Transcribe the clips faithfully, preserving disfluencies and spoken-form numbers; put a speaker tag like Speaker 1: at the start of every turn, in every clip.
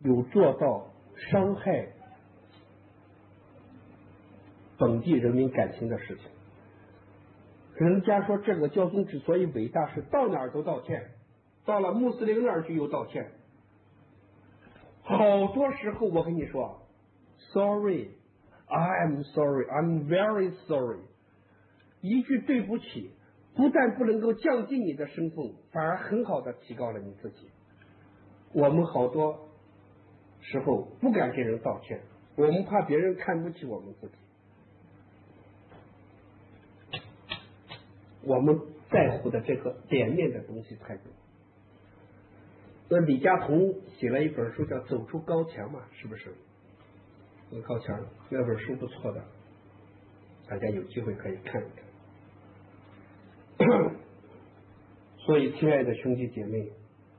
Speaker 1: 有做到伤害本地人民感情的事情。人家说这个教宗之所以伟大，是到哪儿都道歉，到了穆斯林那儿去又道歉。好多时候我跟你说 ，sorry, I'm sorry, I'm very sorry， 一句对不起，不但不能够降低你的身份，反而很好的提高了你自己。我们好多时候不敢给人道歉，我们怕别人看不起我们自己。我们在乎的这个脸面的东西太多。那李嘉彤写了一本书叫《走出高墙》嘛，是不是？走高墙那本书不错的，大家有机会可以看一看。所以，亲爱的兄弟姐妹，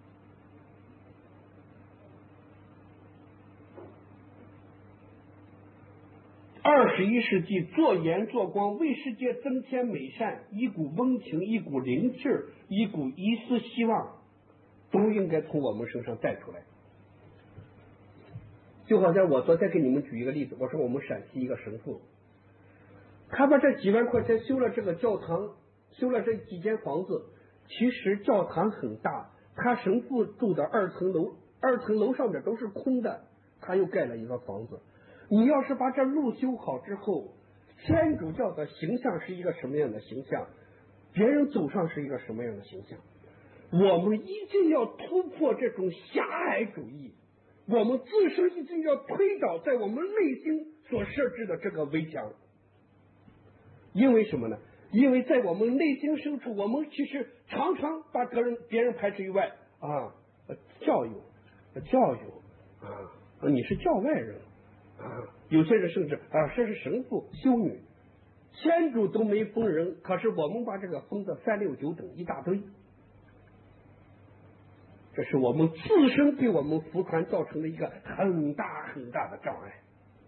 Speaker 1: 二十一世纪做盐做光，为世界增添美善，一股温情，一股灵气，一股一丝希望，都应该从我们身上带出来。就好像我昨天给你们举一个例子，我说我们陕西一个神父，他把这几万块钱修了这个教堂，修了这几间房子，其实教堂很大，他神父住的二层楼，二层楼上面都是空的，他又盖了一个房子。你要是把这路修好之后，天主教的形象是一个什么样的形象，别人走上是一个什么样的形象。我们一定要突破这种狭隘主义，我们自身一定要推倒在我们内心所设置的这个围墙。因为什么呢？因为在我们内心深处，我们其实常常把别人别人排斥于外啊，教友教友啊，你是教外人啊，有些人甚至啊，这是神父修女，天主都没封人，可是我们把这个封的三六九等一大堆，这是我们自身给我们福传造成的一个很大很大的障碍，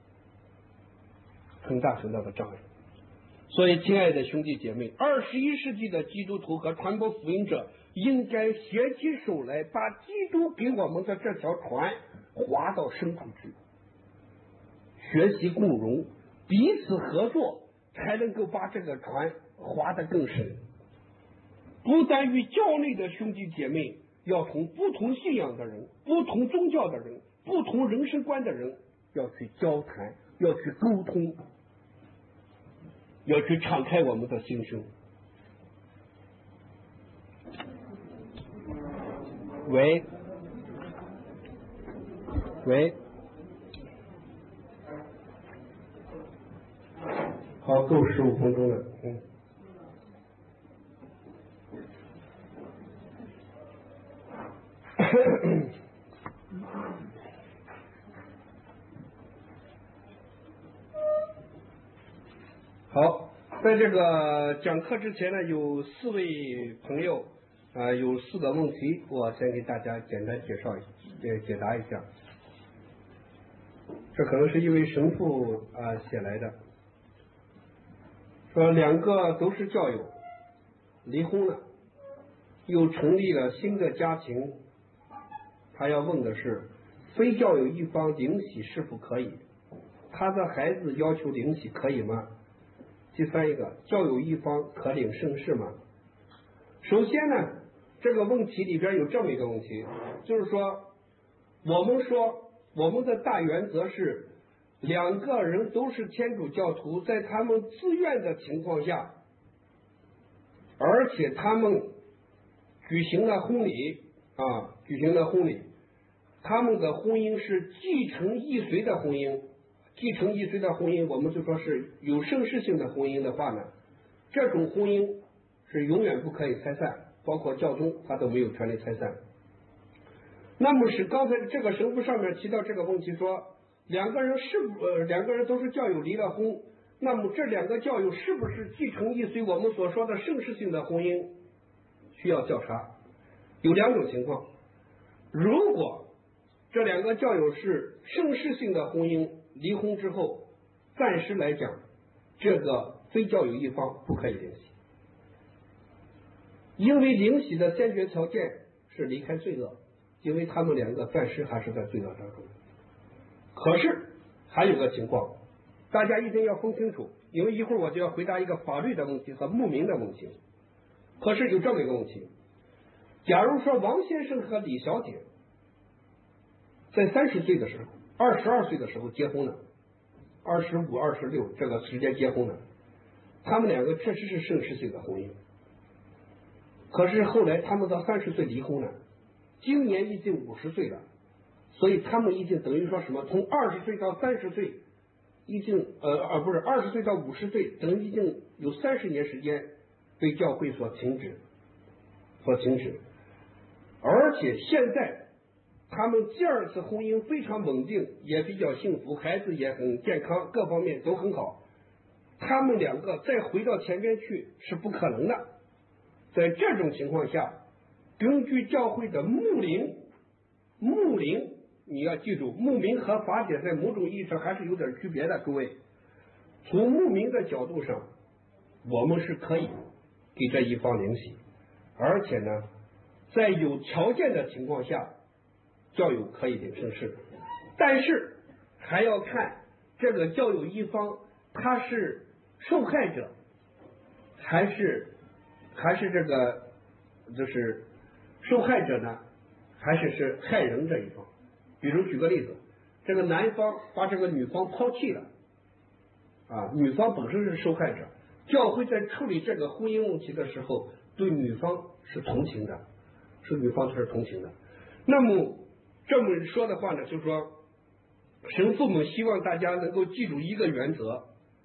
Speaker 1: 很大很大的障碍。所以，亲爱的兄弟姐妹，二十一世纪的基督徒和传播福音者应该携起手来，把基督给我们的这条船划到深处去，学习共荣，彼此合作，才能够把这个船划得更深。不但与教内的兄弟姐妹，要同不同信仰的人、不同宗教的人、不同人生观的人要去交谈，要去沟通，要去敞开我们的心胸。喂喂，好，够十五分钟了，嗯。好，在这个讲课之前呢，有四位朋友啊、呃，有四个问题，我先给大家简单介绍一解解答一下。这可能是一位神父啊、呃、写来的，说两个都是教友，离婚了，又成立了新的家庭，他要问的是，非教友一方领洗是否可以？他的孩子要求领洗可以吗？第三一个，教友一方可领圣事吗？首先呢，这个问题里边有这么一个问题，就是说，我们说我们的大原则是两个人都是天主教徒，在他们自愿的情况下，而且他们举行了婚礼啊，举行了婚礼，他们的婚姻是继承一随的婚姻。继承一随的婚姻，我们就说是有圣事性的婚姻的话呢，这种婚姻是永远不可以拆散，包括教宗他都没有权利拆散。那么是刚才这个神父上面提到这个问题说，两个人是呃两个人都是教友离了婚，那么这两个教友是不是继承一随我们所说的圣事性的婚姻？需要调查。有两种情况，如果这两个教友是圣事性的婚姻，离婚之后，暂时来讲，这个非教友一方不可以领洗，因为领洗的先决条件是离开罪恶， 因为他们两个暂时还是在罪恶当中。可是还有个情况，大家一定要分清楚，因为一会儿我就要回答一个法律的问题和牧民的问题。可是有这么一个问题，假如说王先生和李小姐在三十岁的时候，二十二岁的时候结婚了，二十五、二十六这个时间结婚了，他们两个确实是盛世性的婚姻。可是后来他们到三十岁离婚了，今年已经五十岁了，所以他们已经等于说什么？从二十岁到三十岁，已经呃呃不是二十岁到五十岁，等于已经有三十年时间被教会所停止，所停止。而且现在他们第二次婚姻非常稳定，也比较幸福，孩子也很健康，各方面都很好。他们两个再回到前边去是不可能的。在这种情况下，根据教会的牧灵，牧灵你要记住，牧民和法典在某种意义上还是有点区别的。各位，从牧民的角度上，我们是可以给这一方灵洗，而且呢，在有条件的情况下，教友可以领圣事，但是还要看这个教友一方他是受害者，还是还是这个就是受害者呢，还是是害人这一方。比如举个例子，这个男方把这个女方抛弃了，啊，女方本身是受害者，教会在处理这个婚姻问题的时候，对女方是同情的，是女方是同情的。那么这么说的话呢，就是说神父们希望大家能够记住一个原则：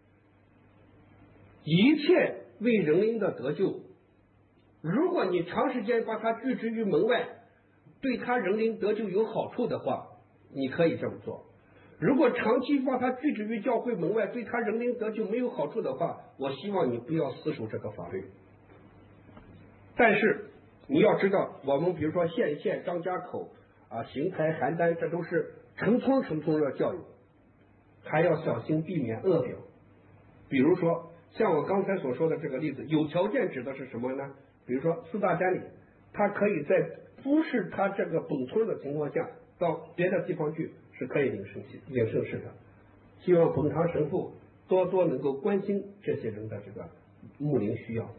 Speaker 1: 一切为人灵的得救，如果你长时间把他拒之于门外，对他人灵得救有好处的话，你可以这么做；如果长期把他拒之于教会门外，对他人灵得救没有好处的话，我希望你不要死守这个法律。但是你要知道，我们比如说县县、张家口啊、邢台、邯郸，这都是成村成村的教育，还要小心避免恶表。比如说像我刚才所说的这个例子，有条件指的是什么呢？比如说四大山里，他可以在不是他这个本村的情况下，到别的地方去是可以领圣领圣事的。希望本堂神父多多能够关心这些人的这个牧灵需要。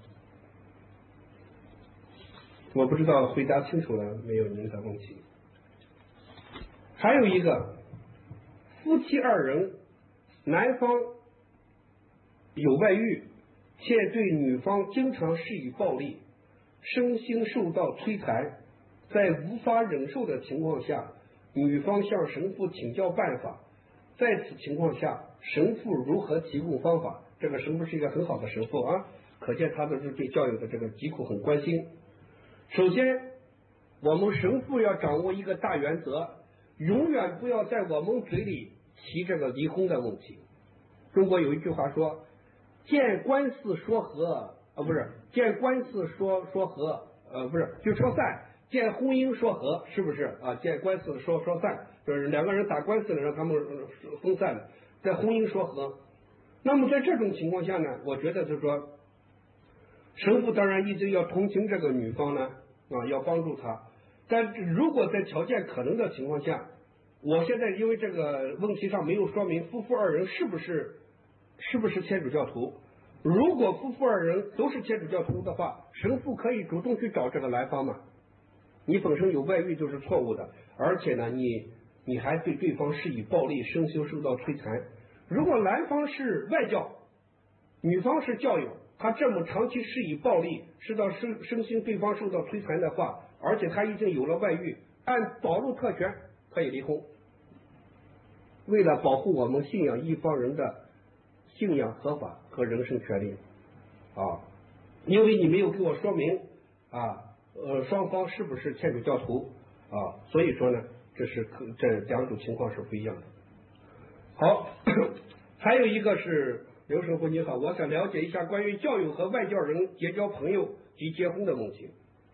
Speaker 1: 我不知道回答清楚了没有您的问题。还有一个，夫妻二人，男方有外遇，且对女方经常施以暴力，身心受到摧残，在无法忍受的情况下，女方向神父请教办法。在此情况下，神父如何提供方法？这个神父是一个很好的神父啊，可见他的对教育的这个疾苦很关心。首先，我们神父要掌握一个大原则，永远不要在我们嘴里提这个离婚的问题。中国有一句话说，见官司说和，呃，不是见官司说说和，呃，不是就说散，见婚姻说和，是不是啊？见官司说说散，就是两个人打官司了，让他们分散了，在婚姻说和。那么在这种情况下呢，我觉得就是说，神父当然一直要同情这个女方呢，啊，要帮助她。但如果在条件可能的情况下，我现在因为这个问题上没有说明夫妇二人是不是是不是天主教徒。如果夫妇二人都是天主教徒的话，神父可以主动去找这个男方嘛。你本身有外遇就是错误的，而且呢，你你还对对方施以暴力，身心受到摧残。如果男方是外教，女方是教友，他这么长期施以暴力，使到身身心对方受到摧残的话，而且他已经有了外遇，按保禄特权可以离婚。为了保护我们信仰一方人的信仰合法和人身权利啊，因为你没有给我说明啊，呃，双方是不是天主教徒啊，所以说呢，这是这两种情况是不一样的。好，还有一个是刘神父你好，我想了解一下关于教友和外教人结交朋友及结婚的问题。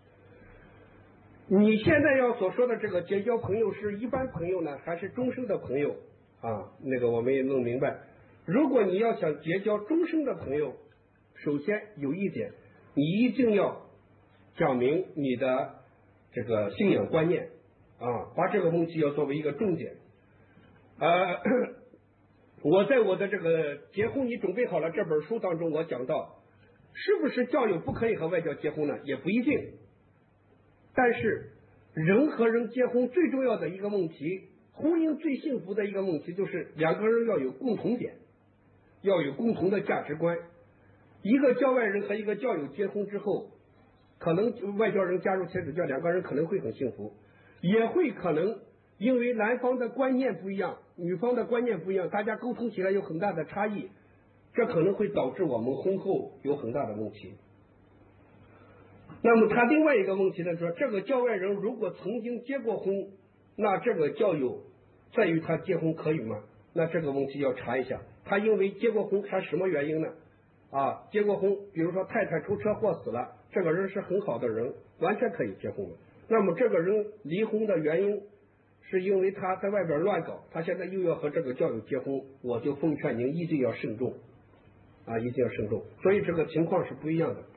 Speaker 1: 你现在要所说的这个结交朋友是一般朋友呢，还是终身的朋友啊？那个我们也弄明白。如果你要想结交终身的朋友，首先有一点，你一定要讲明你的这个信仰观念啊，把这个问题要作为一个重点。呃，我在我的这个结婚你准备好了这本书当中，我讲到，是不是教友不可以和外教结婚呢？也不一定。但是人和人结婚最重要的一个问题，婚姻最幸福的一个问题，就是两个人要有共同点，要有共同的价值观。一个教外人和一个教友结婚之后，可能外教人加入天主教，两个人可能会很幸福，也会可能因为男方的观念不一样，女方的观念不一样，大家沟通起来有很大的差异，这可能会导致我们婚后有很大的问题。那么他另外一个问题呢，说这个教外人如果曾经结过婚，那这个教友在于他结婚可以吗？那这个问题要查一下，他因为结过婚，他什么原因呢？啊，结过婚，比如说太太出车祸死了，这个人是很好的人，完全可以结婚了。那么这个人离婚的原因是因为他在外边乱搞，他现在又要和这个教友结婚，我就奉劝您一定要慎重啊，一定要慎重。所以这个情况是不一样的。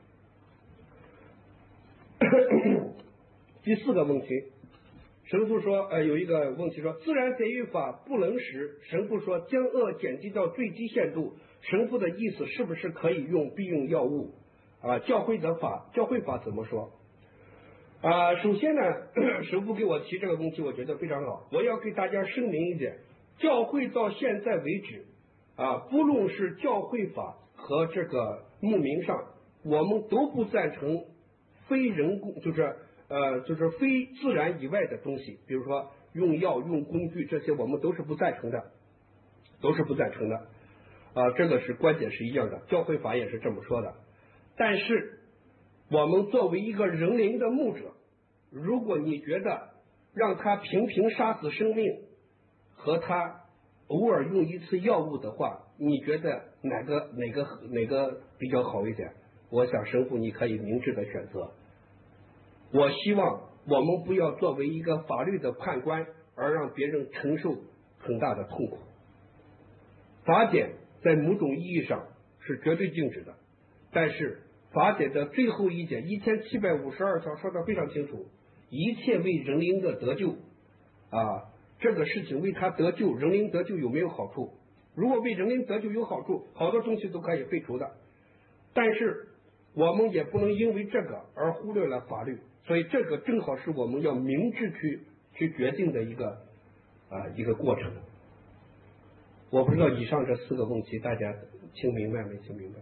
Speaker 1: 第四个问题，神父说，呃，有一个问题说，自然节育法不能时，神父说将恶减低到最低限度，神父的意思是不是可以用避孕药物？啊，教会的法，教会法怎么说？啊，首先呢，神父给我提这个问题，我觉得非常好。我要给大家声明一点，教会到现在为止，啊，不论是教会法和这个牧民上，我们都不赞成非人工，就是呃，就是非自然以外的东西，比如说用药、用工具这些，我们都是不赞成的，都是不赞成的。啊，这个是观点是一样的，教会法也是这么说的。但是我们作为一个人灵的牧者，如果你觉得让他频频杀死生命和他偶尔用一次药物的话，你觉得哪个哪个哪个比较好一点？我想神父你可以明智的选择。我希望我们不要作为一个法律的判官而让别人承受很大的痛苦。法典在某种意义上是绝对禁止的，但是法典的最后一节一千七百五十二条说得非常清楚，一切为人灵的得救啊，这个事情为他得救，人灵得救有没有好处？如果为人灵得救有好处，好多东西都可以废除的。但是我们也不能因为这个而忽略了法律，所以这个正好是我们要明智去去决定的一个啊一个过程。我不知道以上这四个问题大家听明白没听明白？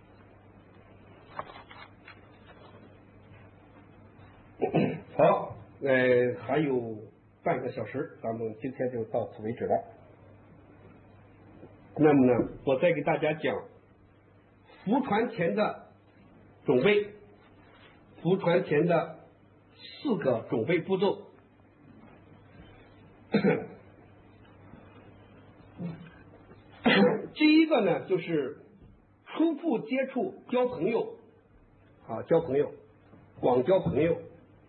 Speaker 1: 好，呃，还有半个小时，咱们今天就到此为止了。那么呢，我再给大家讲服传前的准备，服传前的四个准备步骤。第一个呢，就是初步接触交朋友，啊，交朋友，广交朋友。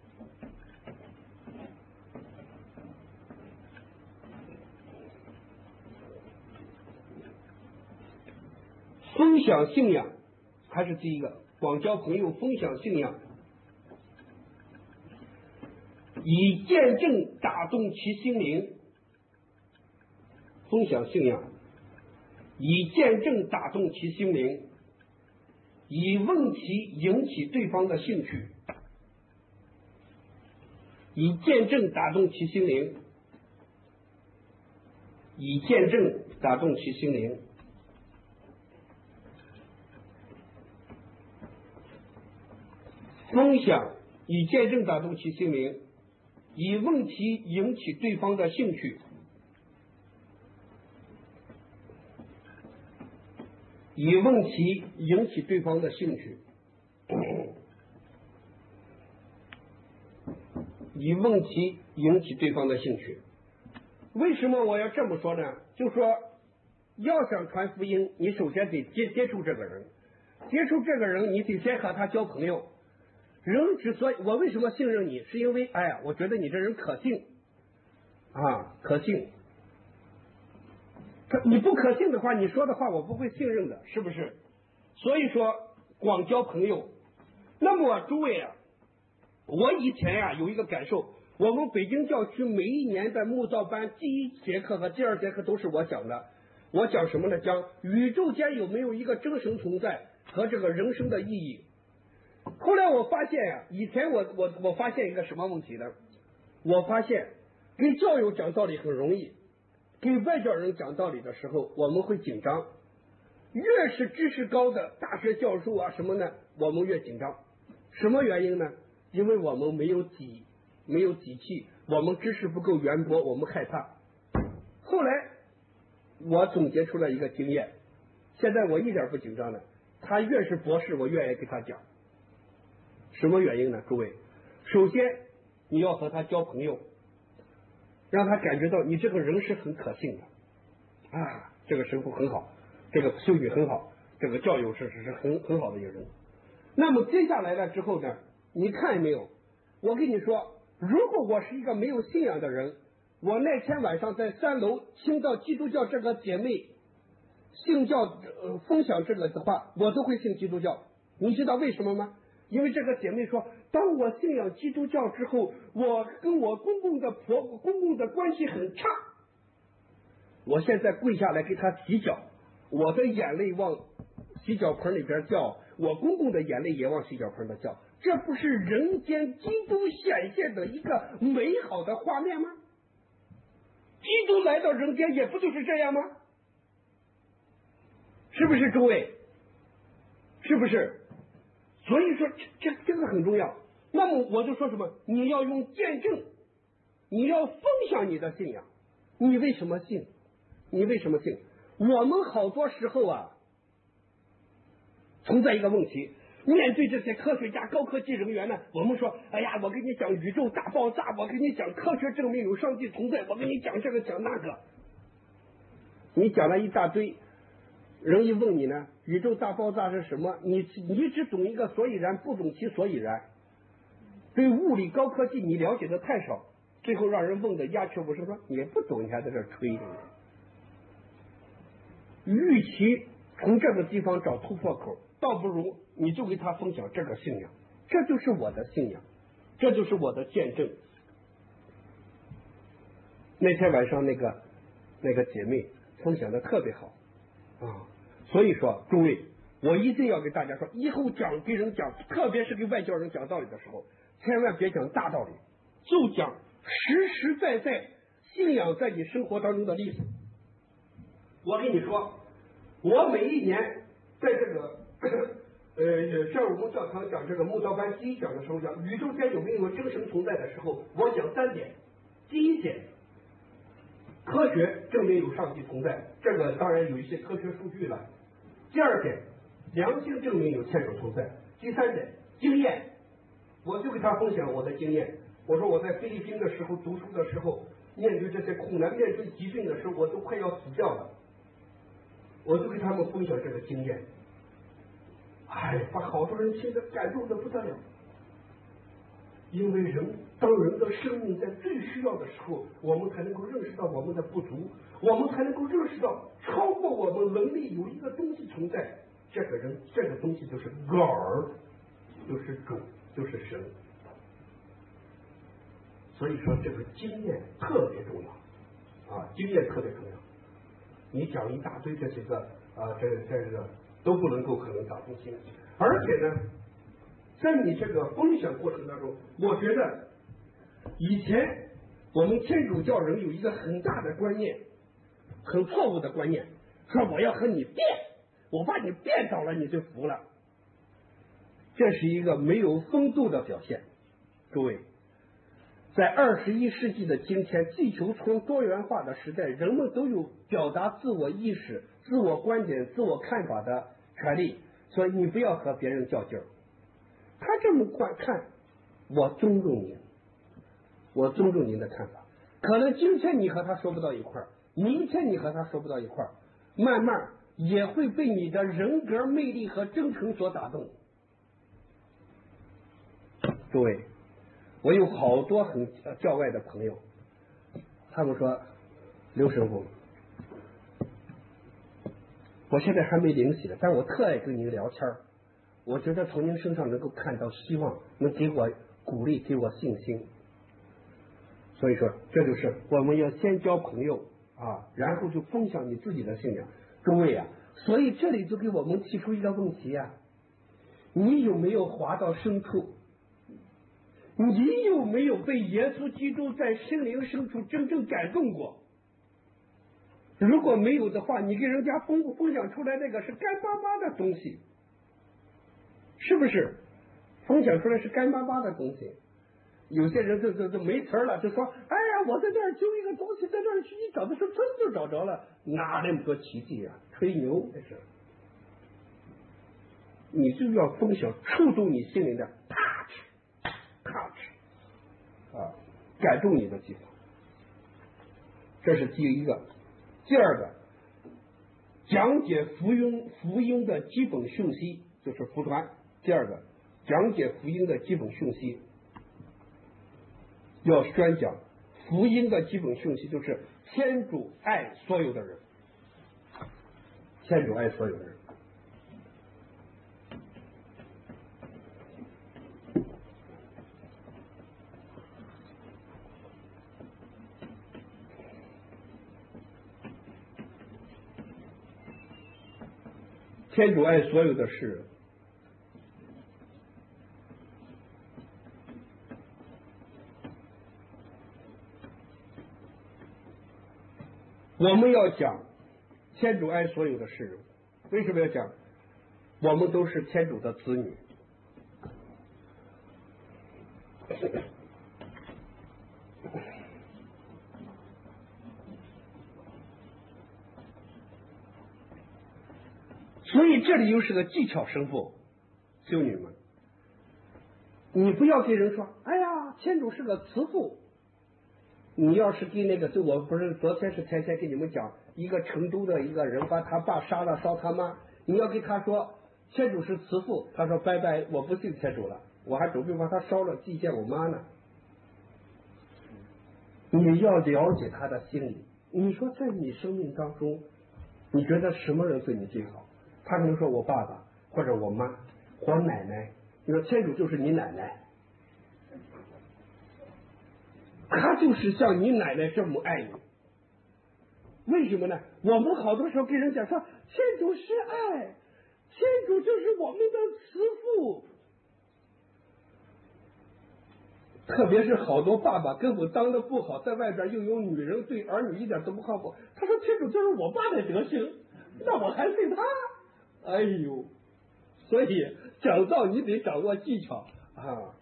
Speaker 1: 分享信仰，还是第一个，广交朋友，分享信仰，以见证打动其心灵。分享信仰，以见证打动其心灵，以问题引起对方的兴趣。以见证打动其心灵，以见证打动其心灵。分享，以见证打动其心灵，以问题引起对方的兴趣。以问题引起对方的兴趣，以问题引起对方的兴趣。为什么我要这么说呢？就说要想传福音，你首先得接接触这个人，接触这个人，你得先和他交朋友。人之所以我为什么信任你，是因为哎呀，我觉得你这人可信啊，可信。你不可信的话，你说的话我不会信任的，是不是？所以说广交朋友。那么诸位啊，我以前呀、啊、有一个感受， 我们北京教区每一年的木造班第一节课和第二节课都是我讲的。我讲什么呢？讲宇宙间有没有一个真神存在和这个人生的意义。后来我发现呀、啊，以前我我我发现一个什么问题呢？我发现给教友讲道理很容易，给外教人讲道理的时候我们会紧张。越是知识高的大学教授啊什么呢，我们越紧张。什么原因呢？因为我们没有底，没有底气，我们知识不够渊博，我们害怕。后来我总结出了一个经验，现在我一点不紧张了。他越是博士，我越爱给他讲。什么原因呢？诸位，首先你要和他交朋友，让他感觉到你这个人是很可信的啊，这个神父很好，这个修女很好，这个教友是是是很很好的一个人。那么接下来了之后呢，你看没有？我跟你说，如果我是一个没有信仰的人，我那天晚上在三楼听到基督教这个姐妹信教、呃、分享这个的话，我都会信基督教。你知道为什么吗？因为这个姐妹说，当我信仰基督教之后，我跟我公公的婆公公的关系很差。我现在跪下来给她洗脚，我的眼泪往洗脚盆里边掉，我公公的眼泪也往洗脚盆里掉，这不是人间基督显现的一个美好的画面吗？基督来到人间也不就是这样吗？是不是诸位？是不是？所以说这这个很重要。那么我就说什么？你要用见证，你要分享你的信仰。你为什么信？你为什么信？我们好多时候啊，存在一个问题，面对这些科学家、高科技人员呢，我们说，哎呀，我跟你讲宇宙大爆炸，我跟你讲科学证明有上帝存在，我跟你讲这个讲那个，你讲了一大堆。人一问你呢，宇宙大爆炸是什么？你你只懂一个所以然，不懂其所以然。对物理高科技你了解的太少，最后让人问的鸦雀无声，说也不懂，你还在这吹。与其从这个地方找突破口，倒不如你就给他分享这个信仰，这就是我的信仰，这就是我的见证。那天晚上那个那个姐妹分享的特别好啊，所以说诸位，我一定要给大家说，以后讲给人讲，特别是给外教人讲道理的时候，千万别讲大道理，就讲实实在在信仰在你生活当中的例子。我跟你说，我每一年在这个呃上我们教堂讲这个木道班第一讲的时候，讲宇宙间有没有真神存在的时候，我讲三点。第一点，科学证明有上帝存在，这个当然有一些科学数据了。第二点，良心证明有天主存在。第三点，经验，我就给他分享我的经验。我说我在菲律宾的时候读书的时候，面对这些困难，面对疾病的时候，我都快要死掉了，我就给他们分享这个经验。哎，把好多人听得感动的不得了。因为人当人的生命在最需要的时候，我们才能够认识到我们的不足，我们才能够认识到超过我们能力有一个东西存在，这个人这个东西就是个儿，就是主，就是神。所以说这个经验特别重要啊，经验特别重要。你讲一大堆这些个啊，这这个都不能够可能打动心，而且呢，在你这个分享过程当中，我觉得以前我们天主教人有一个很大的观念，很错误的观念，说我要和你变，我把你变倒了你就服了，这是一个没有风度的表现。诸位，在二十一世纪的今天，地球村多元化的时代，人们都有表达自我意识、自我观点、自我看法的权利，所以你不要和别人较劲儿。他这么看，我尊重您，我尊重您的看法。可能今天你和他说不到一块儿，明天你和他说不到一块儿，慢慢也会被你的人格魅力和真诚所打动。诸位，我有好多很教外的朋友，他们说刘神父，我现在还没灵洗，但我特爱跟您聊天，我觉得从您身上能够看到希望，能给我鼓励，给我信心。 所以说，这就是我们要先交朋友啊，然后就分享你自己的信仰。诸位啊，所以这里就给我们提出一个问题啊，你有没有滑到深处？你有没有被耶稣基督在心灵深处真正感动过？如果没有的话，你给人家分分享出来那个是干巴巴的东西，是不是？分享出来是干巴巴的东西。有些人就就就没词了，就说：“哎呀，我在这儿揪一个东西，在这儿去一找的时候，真就找着了，哪那么多奇迹啊？吹牛这是！你就要分享触动你心灵的 touch touch 啊，感动你的地方。这是第一个。第二个，讲解福音福音的基本讯息就是福传。第二个，讲解福音的基本讯息。要宣讲福音的基本讯息，就是天主爱所有的人，天主爱所有的人。天主爱所有的世人。我们要讲天主爱所有的世人，为什么要讲？我们都是天主的子女。所以这里又是个技巧生父，修女们，你不要给人说，哎呀，天主是个慈父。你要是给那个，就我不是昨天是前天给你们讲，一个成都的一个人把他爸杀了烧他妈，你要给他说天主是慈父，他说拜拜，我不信天主了，我还准备把他烧了祭献我妈呢。你要了解他的心理。你说在你生命当中，你觉得什么人对你最好？他可能说我爸爸或者我妈或奶奶，你说天主就是你奶奶，他就是像你奶奶这么爱你。为什么呢？我们好多时候跟人讲说天主是爱，天主就是我们的慈父。特别是好多爸爸根本当的不好，在外边又有女人，对儿女一点都不靠谱。他说天主就是我爸的德行，那我还信他？哎呦！所以讲道你得掌握技巧啊。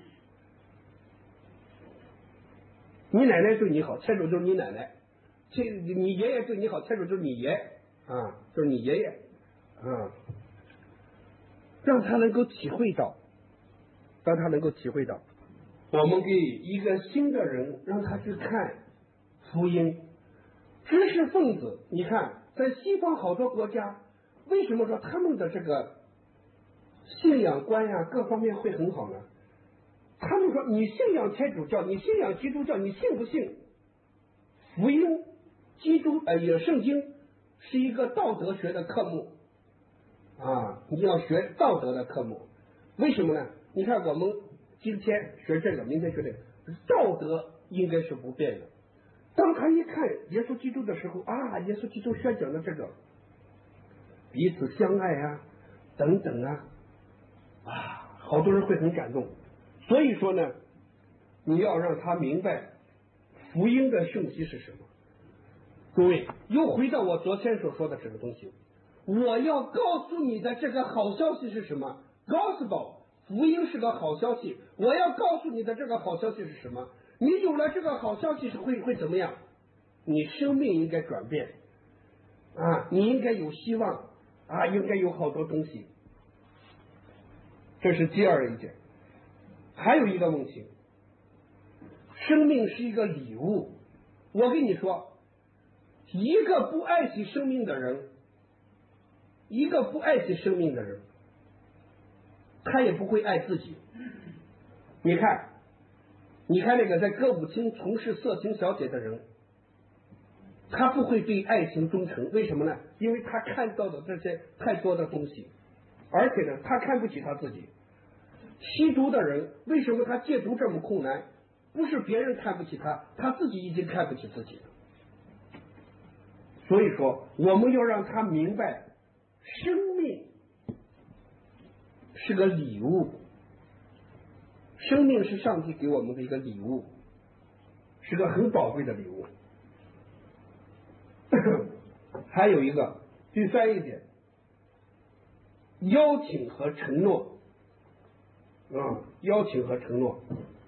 Speaker 1: 你奶奶对你好，天主就是你奶奶；天你爷爷对你好，天主就是你爷啊，就是你爷爷啊。让他能够体会到，让他能够体会到。我们给一个新的人，让他去看福音。知识分子，你看，在西方好多国家，为什么说他们的这个信仰观呀，各方面会很好呢？他们说，你信仰天主教，你信仰基督教，你信不信福音？基督呃，也圣经是一个道德学的科目啊，你要学道德的科目。为什么呢？你看我们今天学这个，明天学这个，道德应该是不变的。当他一看耶稣基督的时候啊，耶稣基督宣讲的这个彼此相爱啊，等等啊，啊，好多人会很感动。所以说呢，你要让他明白福音的讯息是什么。各位，又回到我昨天所说的这个东西，我要告诉你的这个好消息是什么 ？Gospel， 福音是个好消息。我要告诉你的这个好消息是什么？你有了这个好消息是会会怎么样？你生命应该转变啊，你应该有希望啊，应该有好多东西。这是第二一点。还有一个问题，生命是一个礼物。我跟你说，一个不爱惜生命的人，一个不爱惜生命的人，他也不会爱自己。你看，你看那个在歌舞厅从事色情小姐的人，他不会对爱情忠诚，为什么呢？因为他看到的这些太多的东西，而且呢，他看不起他自己。吸毒的人为什么他戒毒这么困难？ 不是别人看不起他，他自己已经看不起自己了。所以说，我们要让他明白，生命是个礼物，生命是上帝给我们的一个礼物，是个很宝贵的礼物。还有一个第三一点，邀请和承诺啊，邀请和承诺。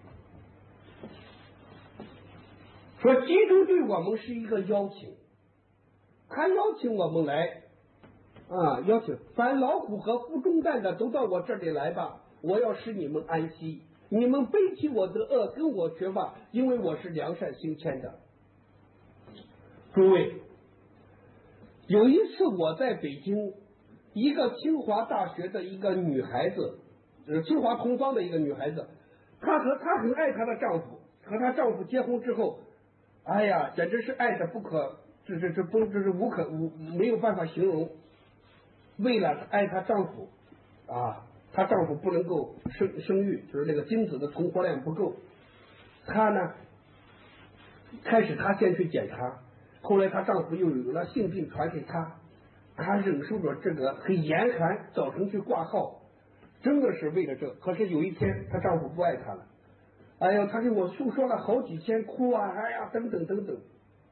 Speaker 1: 说基督对我们是一个邀请，他邀请我们来啊，邀请凡劳苦和负重担的都到我这里来吧，我要使你们安息。你们背起我的恶，跟我学吧，因为我是良善心谦的。诸位，有一次我在北京，一个清华大学的一个女孩子，呃，清华同方的一个女孩子，她和她很爱她的丈夫，和她丈夫结婚之后，哎呀，简直是爱的不可，这这这不这是无可无没有办法形容。为了爱她丈夫啊，她丈夫不能够生生育，就是那个精子的存活量不够，她呢，开始她先去检查。后来她丈夫又有了性病传给她，她忍受着这个很严寒，早晨去挂号，真的是为了这。可是有一天她丈夫不爱她了，哎呀，她给我诉说了好几天，哭啊，哎呀，等等等等，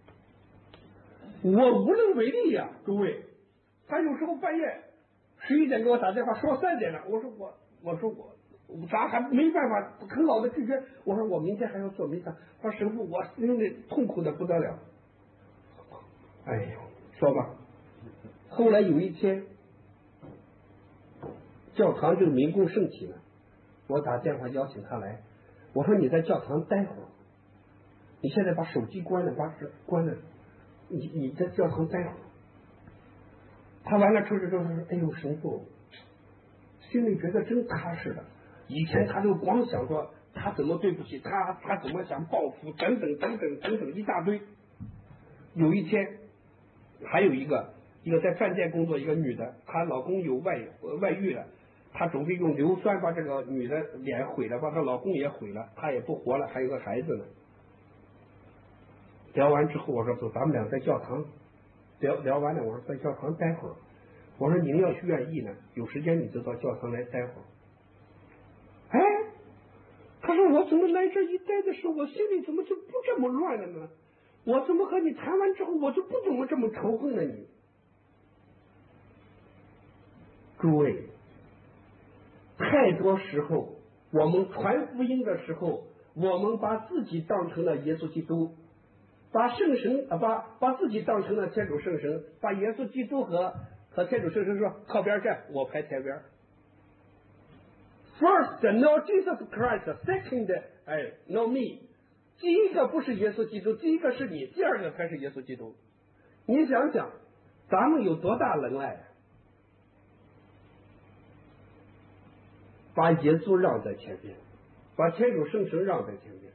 Speaker 1: 我无能为力呀、啊，诸位。她有时候半夜十一点给我打电话，说三点了，我说我我说我咱还没办法很好的拒绝，我说我明天还要做弥撒，他说神父我心里痛苦的不得了。哎呦，说吧，后来有一天，教堂这个民工盛起了，我打电话邀请他来，我说你在教堂待会儿，你现在把手机关了，把这关了，你你在教堂待会儿。他完了出去之后，他说：“哎呦，神父，心里觉得真踏实了。以前他就光想说他怎么对不起他，他怎么想报复，等等等等等等一大堆。有一天。”还有一个一个在饭店工作一个女的，她老公有外外遇了，她准备用硫酸把这个女的脸毁了，把她老公也毁了，她也不活了，还有个孩子呢。聊完之后，我说走，咱们俩在教堂聊聊完了，我说在教堂待会儿，我说您要是愿意呢，有时间你就到教堂来待会儿。哎，他说我怎么来这一待的时候，我心里怎么就不这么乱了呢？我怎么和你谈完之后，我就不怎么这么仇恨了你？诸位，太多时候我们传福音的时候，我们把自己当成了耶稣基督，把圣神啊，把把自己当成了天主圣神，把耶稣基督和和天主圣神说靠边站，我排前边。First, know Jesus Christ. Second, 哎 know me. 第一个不是耶稣基督，第一个是你，第二个才是耶稣基督。你想想，咱们有多大能耐，把耶稣让在前边，把天主圣神让在前边。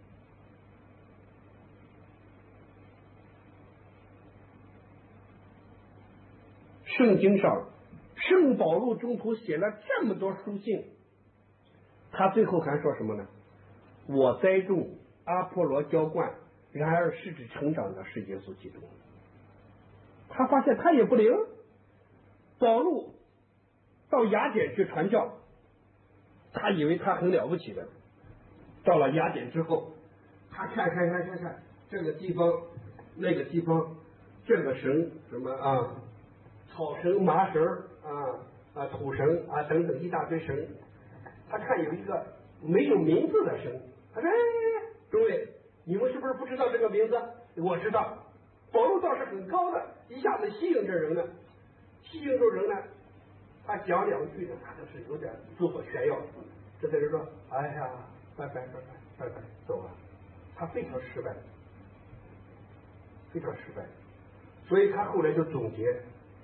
Speaker 1: 圣经上，圣保禄中途写了这么多书信，他最后还说什么呢？我栽种，阿波罗浇灌，然而实质成长的是耶稣基督。他发现他也不灵。保禄到雅典去传教，他以为他很了不起的。到了雅典之后，他看看看看看这个地方那个地方，这个神什么啊，草神、麻神啊啊土神啊等等一大堆神。他看有一个没有名字的神，他说：“哎，诸位，你们是不是不知道这个名字？我知道。”保禄倒是很高的，一下子吸引着人了，吸引着人呢。他讲两句呢，他就是有点自我炫耀。这个人说：“哎呀，拜拜拜拜拜拜，走了。”他非常失败，非常失败。所以他后来就总结：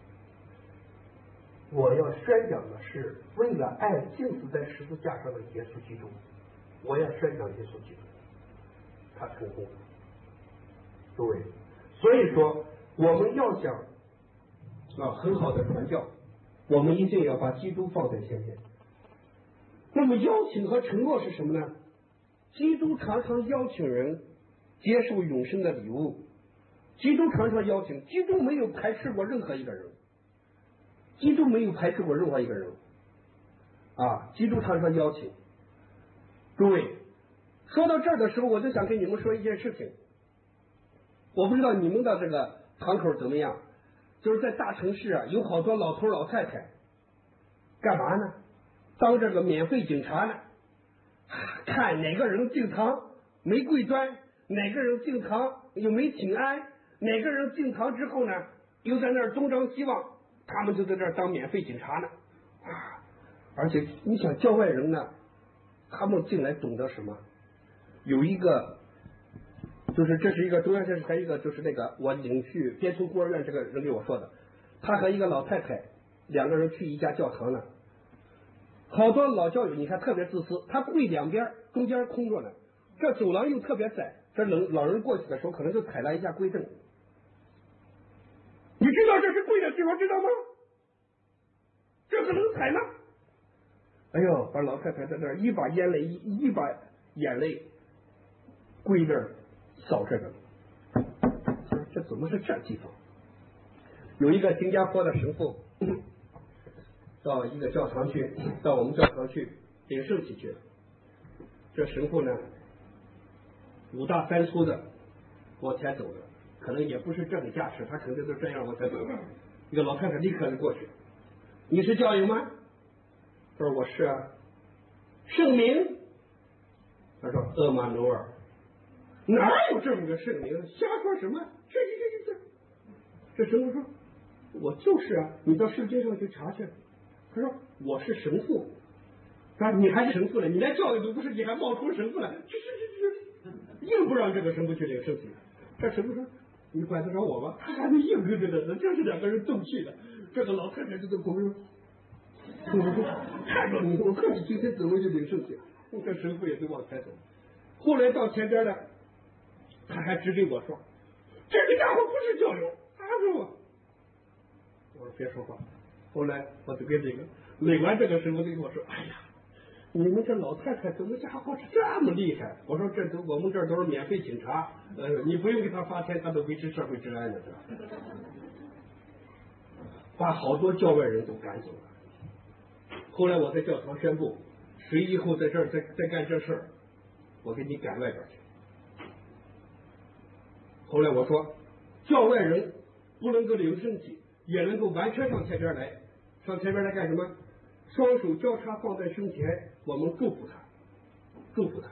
Speaker 1: 我要宣讲的是为了爱钉死在十字架上的耶稣基督，我要宣讲耶稣基督。他成功了，各位。所以说，我们要想啊很好的传教，我们一定要把基督放在前面。那么邀请和承诺是什么呢？ 基督常常邀请人接受永生的礼物，基督常常邀请，基督没有排斥过任何一个人，基督没有排斥过任何一个人啊！基督常常邀请。诸位，说到这儿的时候，我就想跟你们说一件事情。我不知道你们的这个堂口怎么样，就是在大城市啊，有好多老头老太太，干嘛呢？当这个免费警察呢，看哪个人进堂没跪端，哪个人进堂又没请安，哪个人进堂之后呢，又在那儿东张西望，他们就在这儿当免费警察呢。啊，而且你想教外人呢，他们进来懂得什么？有一个，就是这是一个中央电视台一个就是那个我领去边村孤儿院这个人给我说的，他和一个老太太两个人去一家教堂呢。好多老教友你看特别自私，他跪两边，中间空着呢，这走廊又特别窄，这老老人过去的时候可能就踩了一下跪凳。你知道这是跪的地方知道吗？这个能踩吗？哎呦，把老太太在这儿一把眼泪一一把眼泪跪那儿扫这个，这怎么是这地方？有一个新加坡的神父到一个教堂去，到我们教堂去领圣体去了。这神父呢，五大三粗的往前走的，可能也不是这个架势，他可能就是这样往前走的。一个老太太立刻就过去，你是教友吗？他说我是啊。圣名？他说厄马努尔。哪有这么个圣名？瞎说什么？这这这这这。这神父说，我就是啊，你到圣经上去查去。他说我是神父。啊，你还是神父了？你连教育都不是，你还冒充神父了？这这这这，硬不让这个神父去领圣体。这神父说，你管得着我吗？他还没硬跟着呢，这是两个人斗气的。这个老太太就在旁边说，看着你，我看你今天怎么就领圣体？这神父也就往前走。后来到前边呢，他还指给我说，这个家伙不是教友，他说我。我说别说话。后来我就跟这个领完这个神父就跟我说，哎呀，你们这老太太怎么家伙是这么厉害？我说这都我们这儿都是免费警察，呃，你不用给他发钱，他都维持社会治安的，是吧？把好多教外人都赶走了。后来我在教堂宣布，谁以后在这儿再再干这事儿，我给你赶外边去。后来我说，教外人不能够领圣体，也能够完全上前边来，上前边来干什么？双手交叉放在胸前，我们祝福他，祝福他。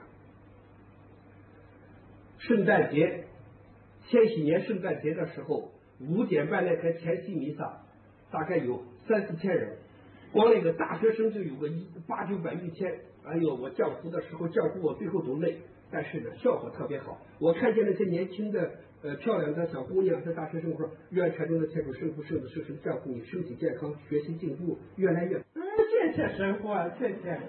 Speaker 1: 圣诞节，千禧年圣诞节的时候，五点半那台前夕弥撒，大概有三四千人，光那个大学生就有个一八九百一千。哎呦，我降服的时候降服我最后都累，但是呢效果特别好。我看见那些年轻的呃漂亮的小姑娘，这大学生说，愿全中的天主圣父圣子圣神降福你身体健康，学习进步，越来越。嗯，谢谢神父啊，谢谢。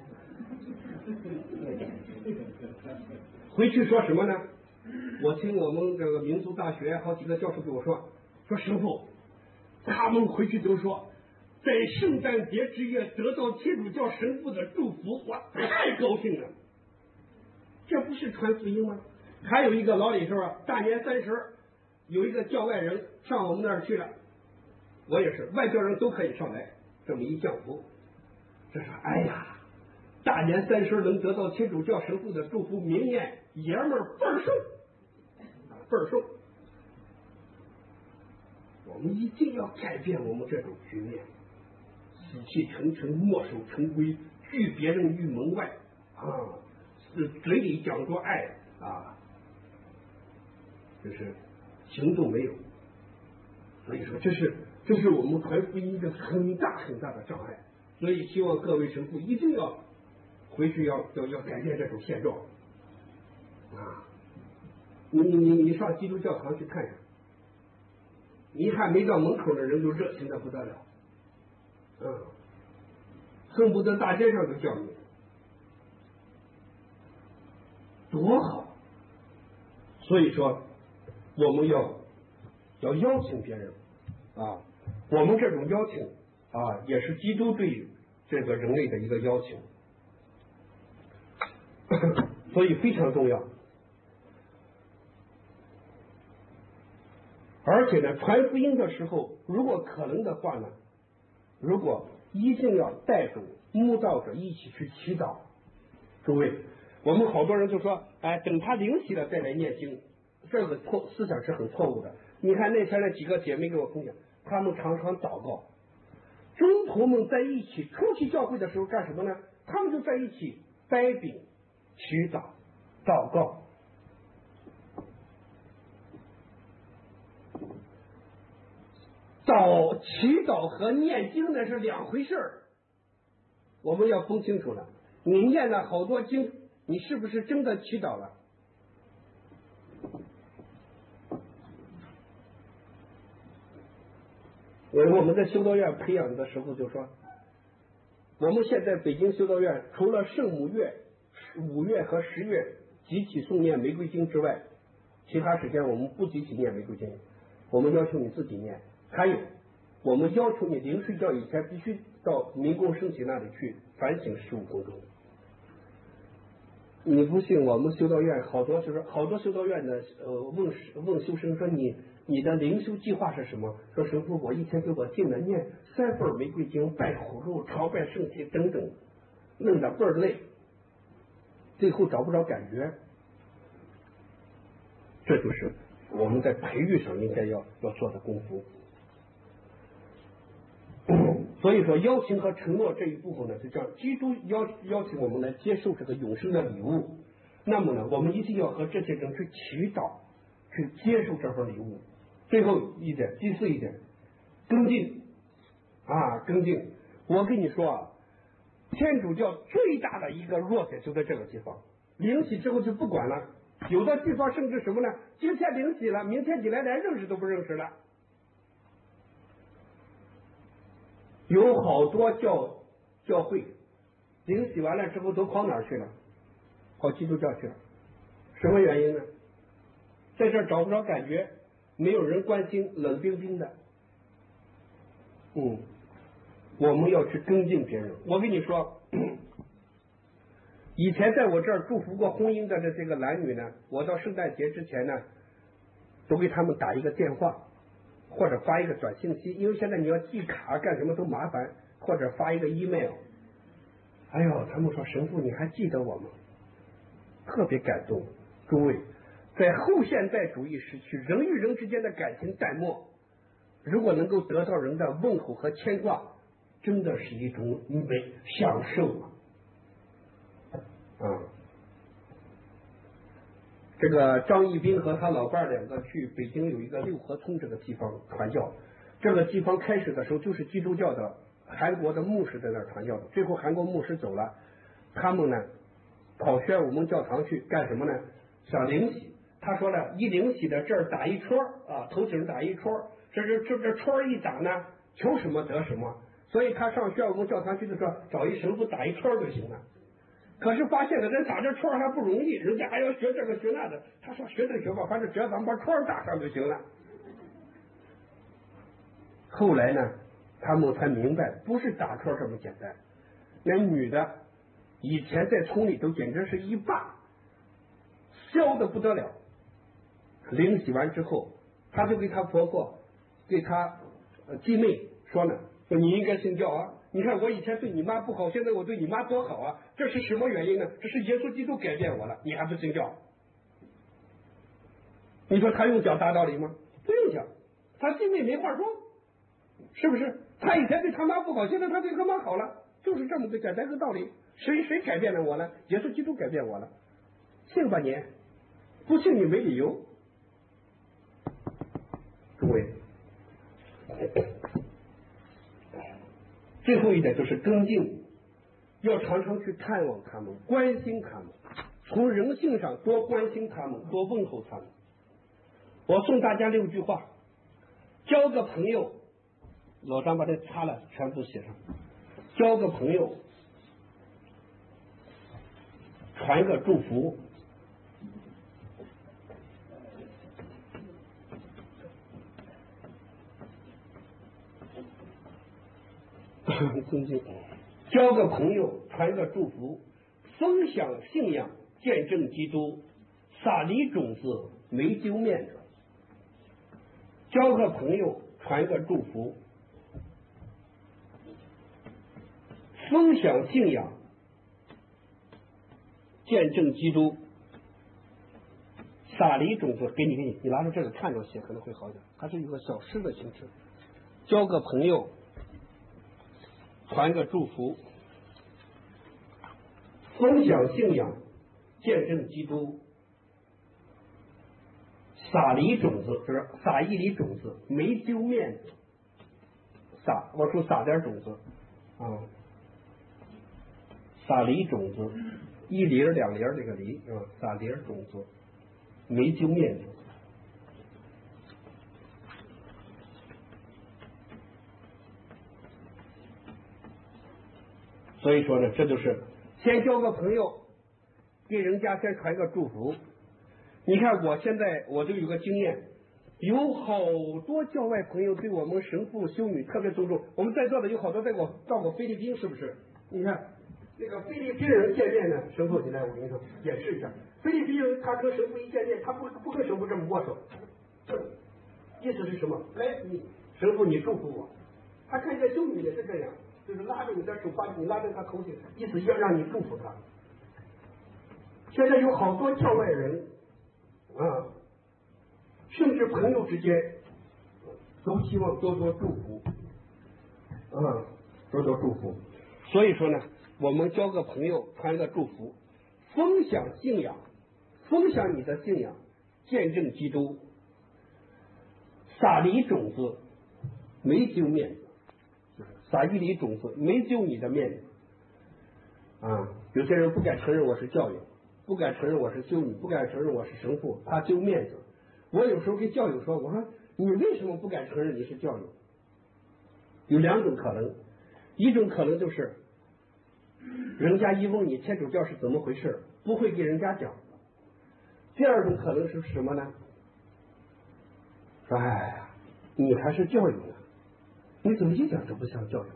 Speaker 1: 回去说什么呢？我听我们这个民族大学好几个教授跟我说，说神父，他们回去都说，在圣诞节之夜得到天主教神父的祝福，我太高兴了。这不是传福音吗？还有一个老李说啊，大年三十有一个教外人上我们那儿去了，我也是，外教人都可以上来，这么一降服，这是哎呀，大年三十能得到天主教神父的祝福，明年爷们儿倍儿瘦，倍儿瘦。我们一定要改变我们这种局面，死气沉沉，墨守成规，拒别人于门外啊，嘴里讲说爱啊，就是行动没有。所以说，这是这是我们传福音一个很大很大的障碍。所以希望各位神父一定要回去要要要改变这种现状啊！你你你你上基督教堂去看看。你还没到门口的人就热情的不得了，嗯，恨不得大街上都叫你，多好！所以说，我们要要邀请别人啊，我们这种邀请啊，也是基督对这个人类的一个邀请。 所以非常重要。而且呢，传福音的时候，如果可能的话呢，如果一定要带着慕道者一起去祈祷。诸位，我们好多人就说，哎，等他灵洗了再来念经，这个错思想是很错误的。你看那天那几个姐妹给我分享，她们常常祷告，中途们在一起初期教会的时候干什么呢？他们就在一起掰饼、祈祷、祷告。祷祈祷和念经那是两回事儿，我们要分清楚了。你念了好多经，你是不是真的祈祷了？我我们在修道院培养的时候就说，我们现在北京修道院除了圣母月、五月和十月集体诵念玫瑰经之外，其他时间我们不集体念玫瑰经，我们要求你自己念。还有，我们要求你临睡觉以前必须到民工圣体那里去反省十五分钟。你不信，我们修道院好多就是好多修道院的呃问问修生说，你你的灵修计划是什么？说神父，我一天给我进来念三份玫瑰经、拜苦肉、朝拜圣体等等，弄得倍儿累，最后找不着感觉。这就是我们在培育上应该要要做的功夫。所以说，邀请和承诺这一部分呢，就叫基督邀邀请我们来接受这个永生的礼物。那么呢，我们一定要和这些人去祈祷，去接受这份礼物。最后一点，第四一点，跟进啊，跟进。我跟你说啊，天主教最大的一个弱点就在这个地方，灵洗之后就不管了，有的地方甚至什么呢？今天灵洗了，明天你来连认识都不认识了。有好多教教会灵洗完了之后都跑哪儿去了？跑基督教去了。什么原因呢？在这儿找不着感觉，没有人关心，冷冰冰的。嗯，我们要去跟进别人。我跟你说，以前在我这儿祝福过婚姻的这这个男女呢，我到圣诞节之前呢，都给他们打一个电话。或者发一个短信息，因为现在你要寄卡干什么都麻烦，或者发一个 email。哎呦，他们说神父你还记得我吗？特别感动。诸位，在后现代主义时期，人与人之间的感情淡漠，如果能够得到人的问候和牵挂，真的是一种美享受啊！啊，这个张一斌和他老伴两个去北京有一个六合村这个地方传教，这个地方开始的时候就是基督教的韩国的牧师在那儿传教的，最后韩国牧师走了，他们呢跑宣武门教堂去干什么呢？想灵洗。他说了，一灵洗的这儿打一戳啊，头顶打一戳，这这这这戳一打呢，求什么得什么。所以他上宣武门教堂去的时候，找一神父打一戳就行了。可是发现了，人打这戳还不容易，人家还要学这个学那的。他说学这学吧，反正只要咱们把戳打上就行了。后来呢，他们才明白，不是打戳这么简单。那女的以前在村里都简直是一霸，嚣的不得了。灵洗完之后，他就给他婆婆、给他继妹说呢，说你应该信教啊。你看我以前对你妈不好，现在我对你妈多好啊！这是什么原因呢？这是耶稣基督改变我了，你还不信教？你说他用脚大道理吗？不用讲，他继妹没话说，是不是？他以前对他妈不好，现在他对他妈好了，就是这么个简单个道理。谁谁改变了我呢？耶稣基督改变我了，信吧你，不信你没理由。诸位。最后一点就是跟进，要常常去看望他们，关心他们，从人性上多关心他们，多问候他们。我送大家六句话：交个朋友，老张把这擦了，全部写上。交个朋友，传个祝福，尊敬，交个朋友，传个祝福，分享信仰， 见证基督，撒梨种子，没丢面子，交个朋友，传个祝福，分享信仰，见证基督，撒梨种子，给你给你，你拿着这个看着写可能会好一点，它是一个小诗的形式。交个朋友，传个祝福，分享信仰，见证基督，撒梨种子，就是撒一粒种子，没丢面子，撒，我说撒点种子啊，撒梨种子，一粒两粒这个梨啊，撒粒种子，没丢面子。所以说呢，这就是先交个朋友，给人家先传个祝福。你看我现在我就有个经验，有好多教外朋友对我们神父修女特别尊重。我们在座的有好多在过到过菲律宾，是不是？你看那个菲律宾人见面呢，神父你来我跟你说演示一下。菲律宾人他跟神父一见面，他不不跟神父这么握手，意思是什么？来，你神父你祝福我。他看见修女也是这样。就是拉着你的手，把你拉着他头顶，意思要让你祝福他。现在有好多教外人啊，甚至朋友之间都希望多多祝福，啊，多多祝福。所以说呢，我们交个朋友，传个祝福，分享信仰，分享你的信仰，见证基督，撒梨种子，没丢面子。撒一粒种子，没丢你的面子啊！有些人不敢承认我是教友，不敢承认我是修女，不敢承认我是神父，他丢面子。我有时候跟教友说，我说你为什么不敢承认你是教友？有两种可能，一种可能就是人家一问你天主教是怎么回事，不会给人家讲。第二种可能是什么呢？说哎呀，你还是教友呢。你怎么一点都不像教友？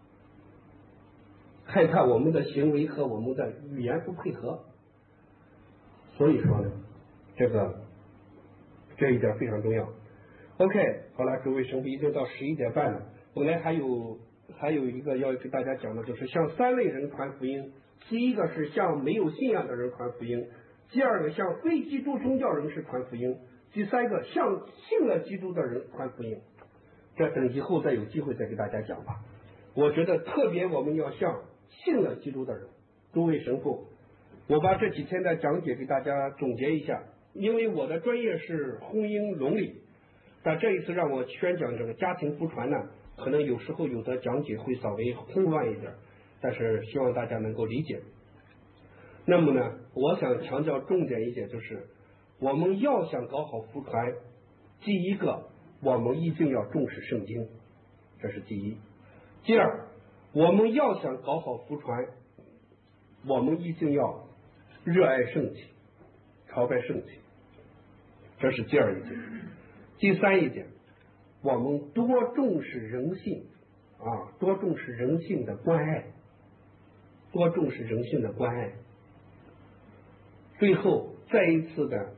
Speaker 1: 害怕我们的行为和我们的语言不配合，所以说呢，这个这一点非常重要。OK， 好了，诸位神父，已经到十一点半了。本来还有还有一个要给大家讲的，就是向三类人传福音。第一个是向没有信仰的人传福音，第二个向非基督宗教人士传福音，第三个向信了基督的人传福音。这等以后再有机会再给大家讲吧。我觉得特别我们要向信了基督的人，诸位神父，我把这几天的讲解给大家总结一下。因为我的专业是婚姻伦理，但这一次让我宣讲这个家庭福传呢，可能有时候有的讲解会稍微混乱一点，但是希望大家能够理解。那么呢，我想强调重点一点，就是我们要想搞好福传，第一个我们一定要重视圣经，这是第一。第二，我们要想搞好福传，我们一定要热爱圣体，朝拜圣体，这是第二一点。第三一点，我们多重视人性啊，多重视人性的关爱，多重视人性的关爱。最后再一次的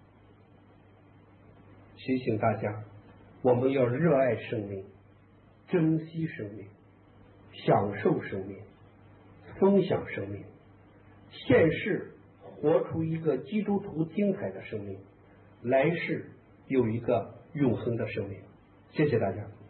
Speaker 1: 提醒大家，我们要热爱生命，珍惜生命，享受生命，分享生命，现世活出一个基督徒精彩的生命，来世有一个永恒的生命。谢谢大家。